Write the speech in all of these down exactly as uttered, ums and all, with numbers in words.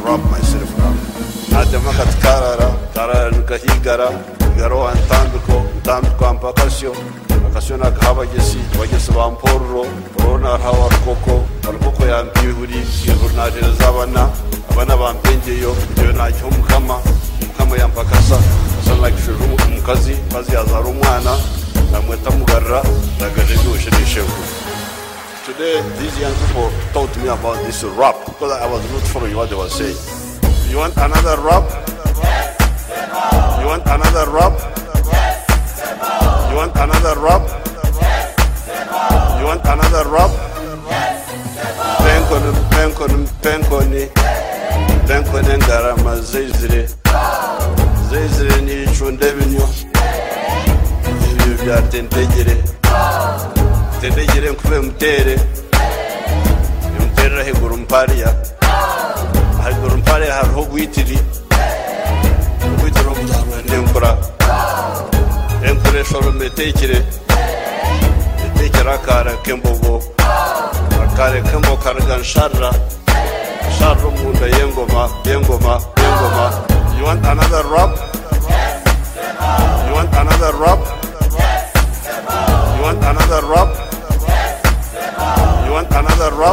rap myself now. Nadamaka Karara, Tara Kahigara, Garo and Tambico, Tambico and Pacasio, Pacasiona Havagesi, Wagesam Porro, Rona Howard Coco, Coco and Pihudi, Gurnad Zavana, Avana Benjo, Jona Humkama, Kama Yampakasa, son like Shuru Mukazi, Kazi Azarumana, and Metamugarra, Nagadu Shedishu. Today, these young people taught me about this rap because I was not following what they were saying. You want another rap? You want another rap? You want another rap? You want another rap? Penkoni, penkoni, penkoni, penkoni ngarama zezire, zezire ni chundevinyo, ibi byatendegere. Tendegere nkube mutere mutere heguru mparia heguru mparia hariho gwitiri gwitiro n'enkura enkura eshoro metekere metekere akara kembogo akare kembo karagan sharra sharra munda yengoma yengoma yengoma. You want another rap? You want another rap? You want another rap? You want another rap?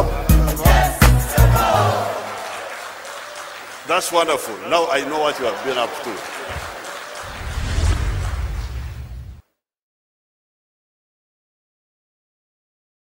That's wonderful. Now I know what you have been up to.